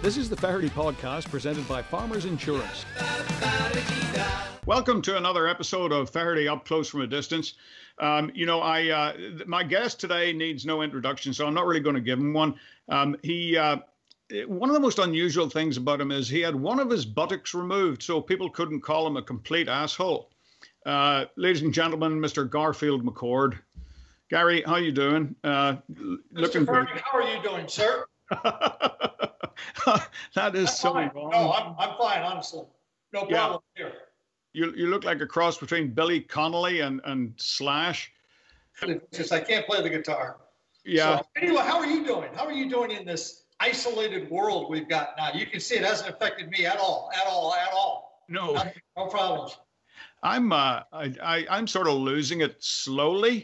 This is the Faherty Podcast presented by Farmers Insurance. Welcome to another episode of Faherty Up Close from a Distance. My guest today needs no introduction, so I'm not really going to give him one. One of the most unusual things about him is he had one of his buttocks removed, so people couldn't call him a complete asshole. Ladies and gentlemen, Mr. Garfield McCord. Gary, how you doing? Mr. Faherty, how are you doing, sir? That is so wrong. No, I'm fine, honestly. No problem here. You look like a cross between Billy Connolly and Slash. It's just I can't play the guitar. Yeah. So, anyway, how are you doing? How are you doing in this isolated world we've got now? You can see it hasn't affected me at all. No. No problems. I'm sort of losing it slowly.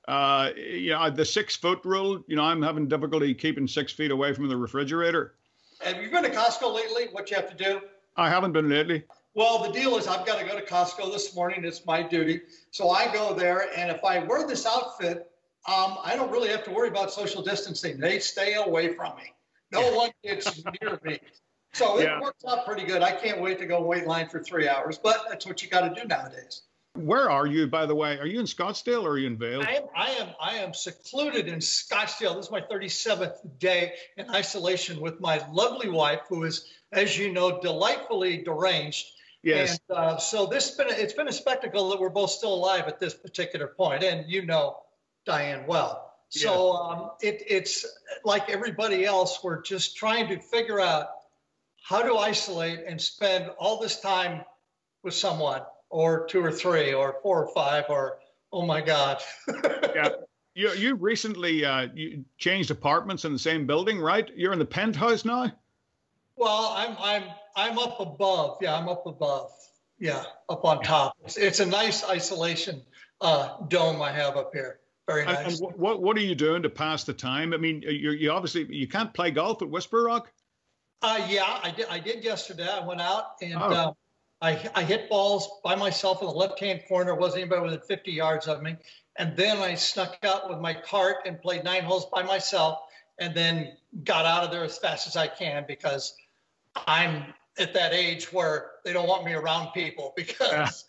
The 6 foot rule, I'm having difficulty keeping 6 feet away from the refrigerator. Have you been to Costco lately? What you have to do? I haven't been lately. Well, the deal is I've got to go to Costco this morning. It's my duty. So I go there, and if I wear this outfit, I don't really have to worry about social distancing. They stay away from me. No one gets near me. So it works out pretty good. I can't wait to go wait in line for 3 hours, but that's what you got to do nowadays. Where are you, by the way? Are you in Scottsdale or are you in Vail? I am secluded in Scottsdale. This is my 37th day in isolation with my lovely wife, who is, as you know, delightfully deranged. Yes. And so it's been a spectacle that we're both still alive at this particular point, and you know Diane well. Yes. So it's like everybody else. We're just trying to figure out how to isolate and spend all this time with someone, or 2 or 3 or 4 or 5, or, oh my God. Yeah. You recently you changed apartments in the same building, right? You're in the penthouse now? Well, I'm up above. Yeah, I'm up above. Yeah, up on top. It's a nice isolation dome I have up here. Very nice. And what are you doing to pass the time? I mean, you obviously, you can't play golf at Whisper Rock? Yeah, I did yesterday. I went out and I hit balls by myself in the left-hand corner. Wasn't anybody within 50 yards of me. And then I snuck out with my cart and played 9 holes by myself, and then got out of there as fast as I can, because I'm at that age where they don't want me around people because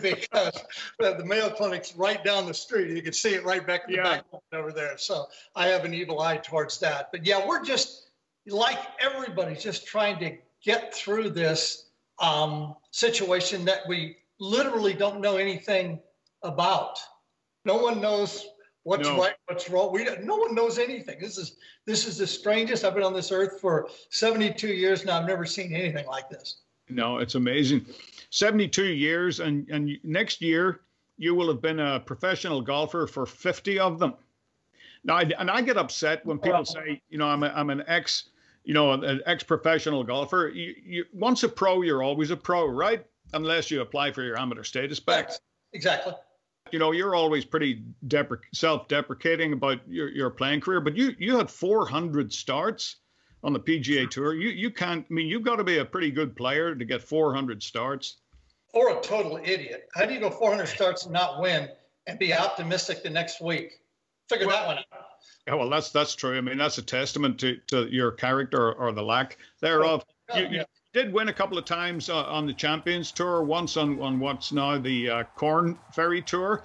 the Mayo Clinic's right down the street. You can see it right back in the back over there. So I have an evil eye towards that. But yeah, we're just like everybody's just trying to get through this situation that we literally don't know anything about. No one knows what's right, what's wrong. No one knows anything. This is the strangest. I've been on this earth for 72 years now. I've never seen anything like this. No, it's amazing. 72 years, and next year you will have been a professional golfer for 50 of them. Now, I get upset when people say, I'm an ex-professional golfer. You once a pro, you're always a pro, right? Unless you apply for your amateur status back. Exactly. You're always pretty self-deprecating about your playing career, but you had 400 starts on the PGA Tour. You can't. I mean, you've got to be a pretty good player to get 400 starts. Or a total idiot. How do you go 400 starts and not win and be optimistic the next week? Figure that one out. Yeah, well, that's true. I mean, that's a testament to your character or the lack thereof. You did win a couple of times on the Champions Tour, once on what's now the Corn Ferry Tour,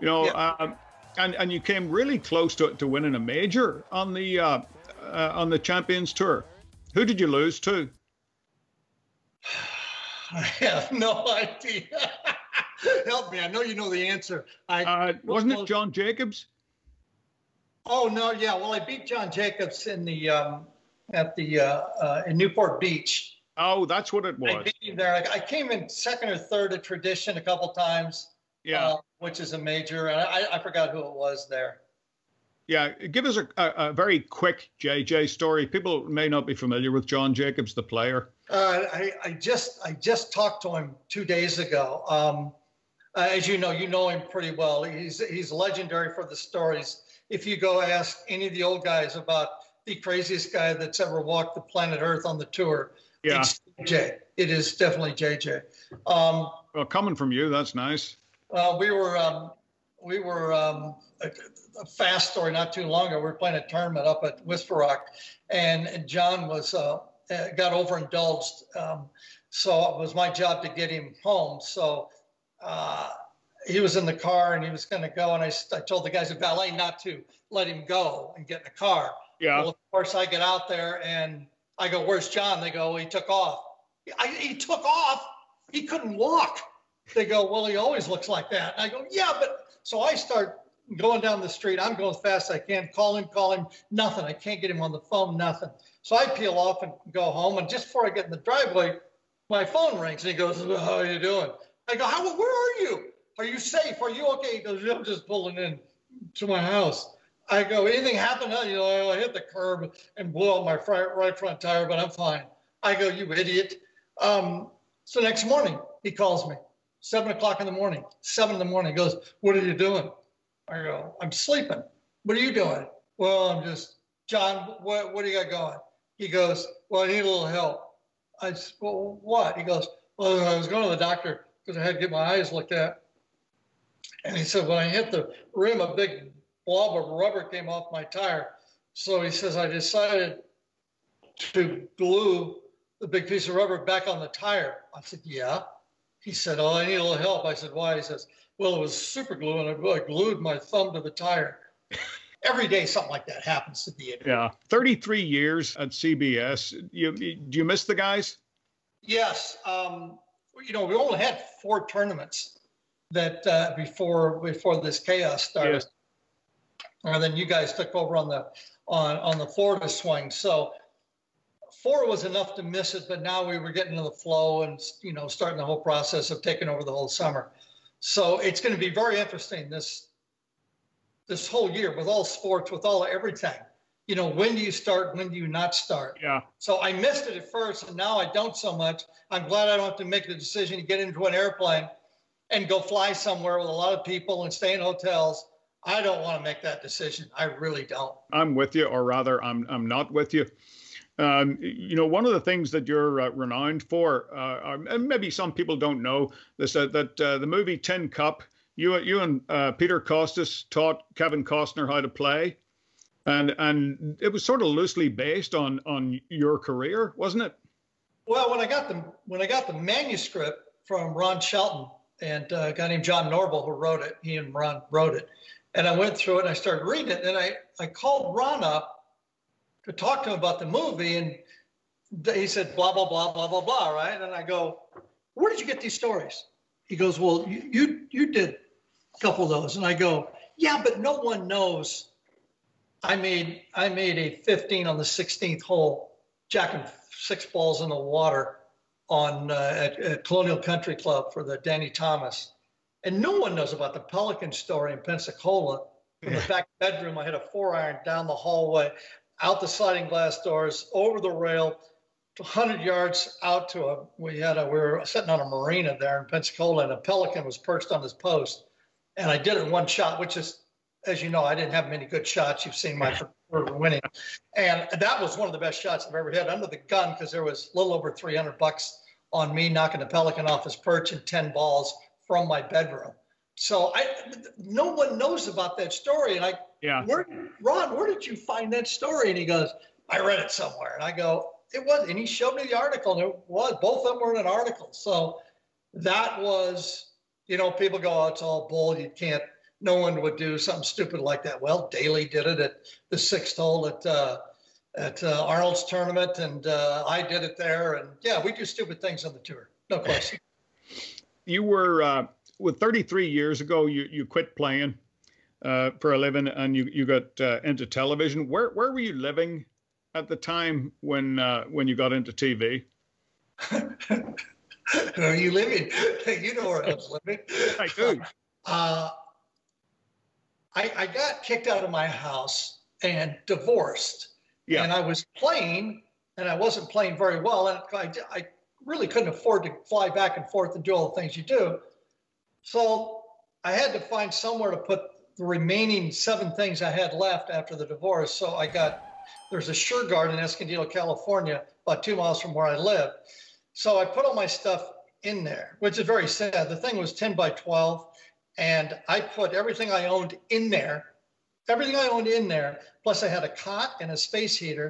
and you came really close to winning a major on the Champions Tour. Who did you lose to? I have no idea. Help me. I know you know the answer. Wasn't it John Jacobs? Oh no, yeah. Well, I beat John Jacobs in the in Newport Beach. Oh, that's what it was. I beat him there. I came in 2nd or 3rd at Tradition a couple times. Yeah. Which is a major, and I forgot who it was there. Yeah, give us a very quick JJ story. People may not be familiar with John Jacobs, the player. I just talked to him 2 days ago. As you know him pretty well. He's legendary for the stories. If you go ask any of the old guys about the craziest guy that's ever walked the planet Earth on the tour, it's JJ. It is definitely JJ. Well, coming from you, that's nice. We were a fast story not too long ago. We were playing a tournament up at Whisper Rock, and John was got overindulged. So it was my job to get him home. So he was in the car and he was going to go. And I told the guys at valet not to let him go and get in the car. Yeah. Well, of course, I get out there and I go, "Where's John?" They go, "Well, he took off." He took off. He couldn't walk. They go, "Well, he always looks like that." And I go, "Yeah, but..." So I start going down the street. I'm going as fast as I can. Call him. Nothing. I can't get him on the phone. Nothing. So I peel off and go home. And just before I get in the driveway, my phone rings. And he goes, "How are you doing?" I go, "Where are you? Are you safe? Are you okay?" He goes, "I'm just pulling in to my house." I go, "Anything happened?" You know, I hit the curb and blew out my right front tire, but I'm fine. I go, "You idiot." So next morning, he calls me, 7 o'clock in the morning, 7 in the morning. He goes, "What are you doing?" I go, "I'm sleeping." "What are you doing?" "Well, I'm just..." "John, what do you got going?" He goes, "Well, I need a little help." I said, "Well, what?" He goes, "Well, I was going to the doctor because I had to get my eyes looked at." And he said, "When I hit the rim, a big blob of rubber came off my tire." So he says, "I decided to glue the big piece of rubber back on the tire." I said, "Yeah." He said, "Oh, I need a little help." I said, "Why?" He says, "Well, it was super glue and I glued my thumb to the tire." Every day something like that happens to the idiot. Yeah. 33 years at CBS. Do you miss the guys? Yes. You know, we only had 4 tournaments that before this chaos started. Yes. And then you guys took over on the Florida swing. So 4 was enough to miss it, but now we were getting into the flow and, you know, starting the whole process of taking over the whole summer. So it's going to be very interesting this whole year with all sports, with all everything. You know, when do you start? When do you not start? Yeah. So I missed it at first, and now I don't so much. I'm glad I don't have to make the decision to get into an airplane and go fly somewhere with a lot of people and stay in hotels. I don't want to make that decision. I really don't. I'm with you, or rather, I'm not with you. You know, one of the things that you're renowned for, and maybe some people don't know this, that the movie Tin Cup, you and Peter Costas taught Kevin Costner how to play, and it was sort of loosely based on your career, wasn't it? Well, when I got the manuscript from Ron Shelton and a guy named John Norville who wrote it, he and Ron wrote it, and I went through it and I started reading it, and I called Ron up to talk to him about the movie, and he said, blah, blah, blah, blah, blah, blah, right? And I go, "Where did you get these stories?" He goes, "Well, you did a couple of those." And I go, "Yeah, but no one knows I made a 15 on the 16th hole, jacking 6 balls in the water at Colonial Country Club for the Danny Thomas. And no one knows about the Pelican story in Pensacola. In the back bedroom, I had a 4-iron down the hallway, out the sliding glass doors, over the rail, 100 yards out to we were sitting on a marina there in Pensacola, and a pelican was perched on his post. And I did it in one shot, which is, as you know, I didn't have many good shots. You've seen my winning. And that was one of the best shots I've ever hit under the gun, because there was a little over $300 on me knocking the pelican off his perch and 10 balls from my bedroom. So no one knows about that story. And Ron, where did you find that story? And he goes, "I read it somewhere." And I go, "It was," and he showed me the article, and it was, both of them were in an article. So that was, you know, people go, "Oh, it's all bull. You can't, no one would do something stupid like that." Well, Daly did it at the 6th hole at Arnold's tournament, and I did it there. And yeah, we do stupid things on the tour. No question. You were, with 33 years ago, you quit playing for a living, and you got into television. Where were you living at the time when you got into TV? Where are you living? You know where I was living. I do. I got kicked out of my house and divorced. Yeah. And I was playing, and I wasn't playing very well. And I really couldn't afford to fly back and forth and do all the things you do. So I had to find somewhere to put the remaining 7 things I had left after the divorce. So there's a Sure Guard in Escondido, California, about 2 miles from where I live. So I put all my stuff in there, which is very sad. The thing was 10 by 12, and I put everything I owned in there, plus I had a cot and a space heater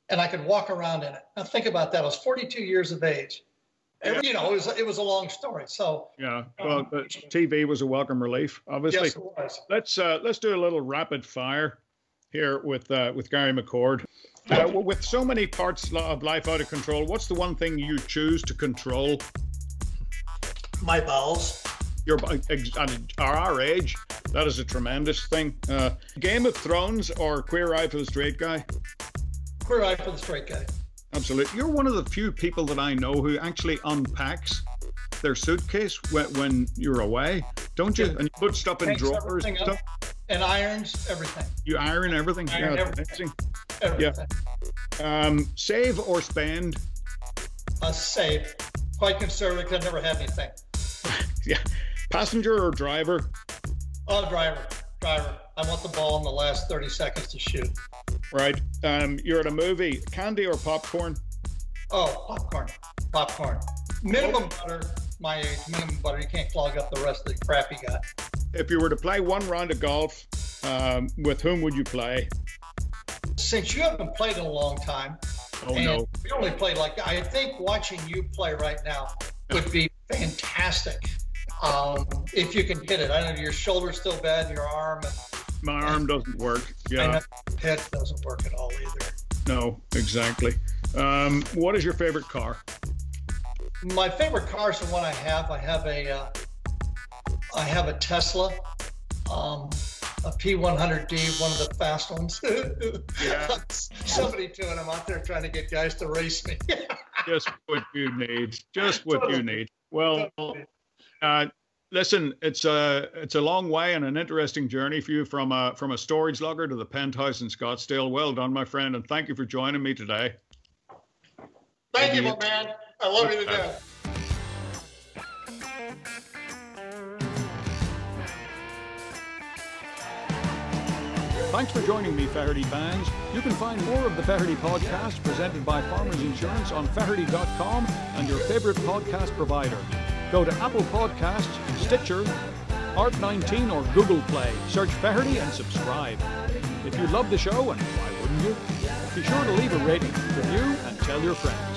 and I could walk around in it. Now think about that. I was 42 years of age. And, you know, it was a long story. So yeah, well, TV was a welcome relief, obviously. Yes, it was. Let's do a little rapid fire here with Gary McCord. With so many parts of life out of control, what's the one thing you choose to control? My bowels. At our age, that is a tremendous thing. Game of Thrones or Queer Eye for the Straight Guy? Queer Eye for the Straight Guy. Absolutely. You're one of the few people that I know who actually unpacks their suitcase when you're away, don't you? And you put stuff in drawers and stuff. And irons everything. You iron everything? Iron everything. Everything. Yeah. Save or spend? Save. Quite conservative. 'Cause I never had anything. Yeah. Passenger or driver? Oh, driver. I want the ball in the last 30 seconds to shoot. Right. You're at a movie. Candy or popcorn? Oh, popcorn. Minimum butter. My age, minimum butter. You can't clog up the rest of the crap you got. If you were to play one round of golf, with whom would you play? Since you haven't played in a long time, no. We only played I think watching you play right now would be fantastic. If you can hit it. I know your shoulder's still bad, and your arm. My arm doesn't work. Yeah. And head doesn't work at all either. No, exactly. What is your favorite car? My favorite car is the one I have. I have a Tesla, a P100D, one of the fast ones. Yeah. 72, and I'm out there trying to get guys to race me. Just what you need. Just what you need. Well, listen, it's a long way and an interesting journey for you from a storage locker to the penthouse in Scottsdale. Well done, my friend, and thank you for joining me today. Thank you, my man. I love you to death. Thanks for joining me, Faherty fans. You can find more of the Faherty podcast presented by Farmers Insurance on Faherty.com and your favorite podcast provider. Go to Apple Podcasts, Stitcher, Art19 or Google Play. Search Faherty and subscribe. If you love the show, and why wouldn't you? Be sure to leave a rating, review, and tell your friends.